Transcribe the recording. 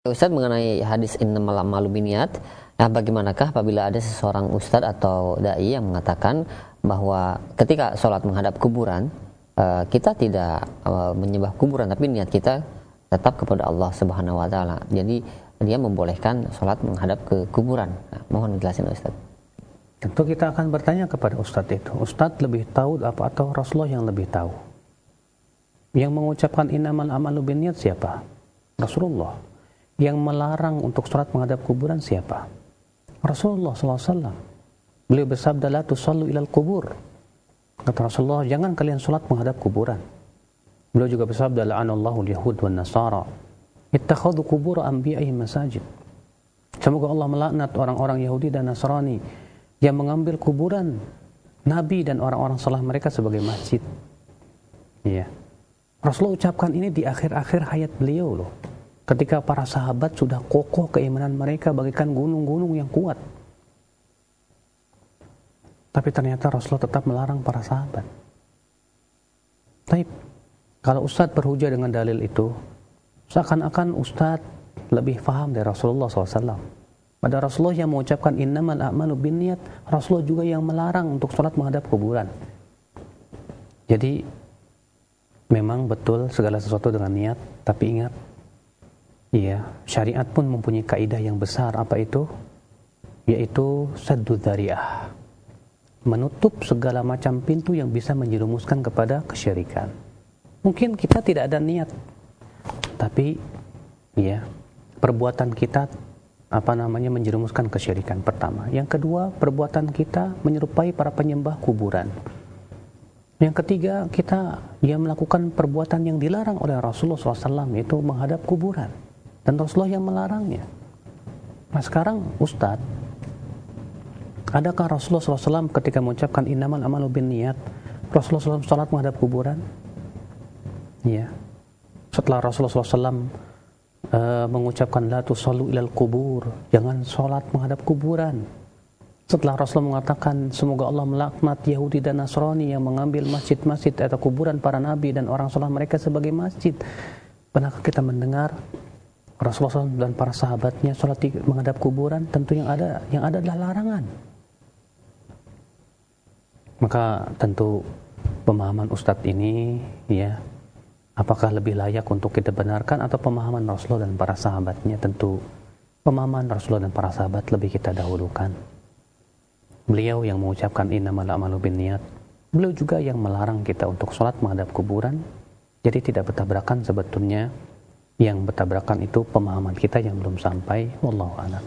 Ustadz, mengenai hadis innamal a'malu binniyat, bagaimanakah apabila ada seseorang ustadz atau dai yang mengatakan bahwa ketika sholat menghadap kuburan, kita tidak menyembah kuburan, tapi niat kita tetap kepada Allah Subhanahu wa taala. Jadi dia membolehkan sholat menghadap ke kuburan. Mohon dijelasin Ustadz. Tentu kita akan bertanya kepada ustadz itu. Ustadz lebih tahu apa atau Rasulullah yang lebih tahu? Yang mengucapkan innamal a'malu binniyat siapa? Rasulullah. Yang melarang untuk sholat menghadap kuburan siapa? Rasulullah SAW. Beliau bersabda, la tusallu ilal kubur. Kata Rasulullah, jangan kalian sholat menghadap kuburan. Beliau juga bersabda, la'anallahu al-yahud wan nasara ittakhadhu qubur anbiya'ihim masajid. Semoga Allah melaknat orang-orang Yahudi dan Nasrani yang mengambil kuburan nabi dan orang-orang saleh mereka sebagai masjid. Iya. Rasulullah ucapkan ini di akhir-akhir hayat beliau loh. Ketika para sahabat sudah kokoh keimanan mereka bagaikan gunung-gunung yang kuat. Tapi ternyata Rasulullah tetap melarang para sahabat. Tapi kalau Ustadz berhujah dengan dalil itu, seakan-akan Ustadz lebih paham dari Rasulullah SAW. Pada Rasulullah yang mengucapkan innamal a'malu binniyat, Rasulullah juga yang melarang untuk sholat menghadap kuburan. Jadi memang betul segala sesuatu dengan niat, tapi ingat, iya, syariat pun mempunyai kaidah yang besar. Apa itu? Yaitu saddu dzari'ah. Menutup segala macam pintu yang bisa menjerumuskan kepada kesyirikan. Mungkin kita tidak ada niat, tapi ya, perbuatan kita menjerumuskan kesyirikan pertama. Yang kedua, perbuatan kita menyerupai para penyembah kuburan. Yang ketiga, kita melakukan perbuatan yang dilarang oleh Rasulullah SAW, yaitu menghadap kuburan. Dan Rasulullah yang melarangnya. Nah sekarang Ustadz, adakah Rasulullah SAW ketika mengucapkan innamal a'malu binniyat, Rasulullah SAW salat menghadap kuburan? Ya. Setelah Rasulullah SAW mengucapkan la tusallu ilal kubur, jangan salat menghadap kuburan. Setelah Rasulullah mengatakan semoga Allah melaknat Yahudi dan Nasrani yang mengambil masjid-masjid atau kuburan para nabi dan orang saleh mereka sebagai masjid, pernahkah kita mendengar Rasulullah SAW dan para sahabatnya sholat menghadap kuburan? Tentu yang ada adalah larangan. Maka tentu pemahaman Ustadz ini, ya, apakah lebih layak untuk kita benarkan atau pemahaman Rasulullah dan para sahabatnya? Tentu pemahaman Rasulullah dan para sahabat lebih kita dahulukan. Beliau yang mengucapkan innamal a'malu binniyat, beliau juga yang melarang kita untuk sholat menghadap kuburan. Jadi tidak bertabrakan sebetulnya. Yang bertabrakan itu pemahaman kita yang belum sampai. Wallahu a'lam.